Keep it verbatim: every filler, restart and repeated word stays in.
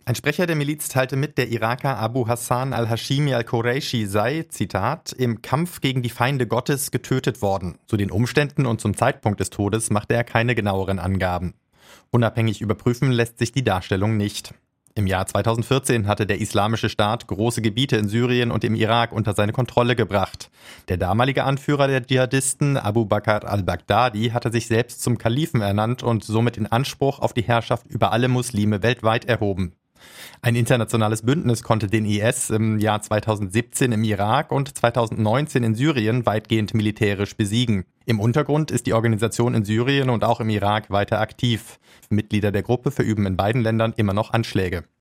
Ein Sprecher der Miliz teilte mit, der Iraker Abu Hassan al-Hashimi al-Qurayshi sei, Zitat, im Kampf gegen die Feinde Gottes getötet worden. Zu den Umständen und zum Zeitpunkt des Todes machte er keine genaueren Angaben. Unabhängig überprüfen lässt sich die Darstellung nicht. Im Jahr zweitausendvierzehn hatte der Islamische Staat große Gebiete in Syrien und im Irak unter seine Kontrolle gebracht. Der damalige Anführer der Dschihadisten, Abu Bakr al-Baghdadi, hatte sich selbst zum Kalifen ernannt und somit den Anspruch auf die Herrschaft über alle Muslime weltweit erhoben. Ein internationales Bündnis konnte den I S im Jahr zweitausendsiebzehn im Irak und zweitausendneunzehn in Syrien weitgehend militärisch besiegen. Im Untergrund ist die Organisation in Syrien und auch im Irak weiter aktiv. Mitglieder der Gruppe verüben in beiden Ländern immer noch Anschläge.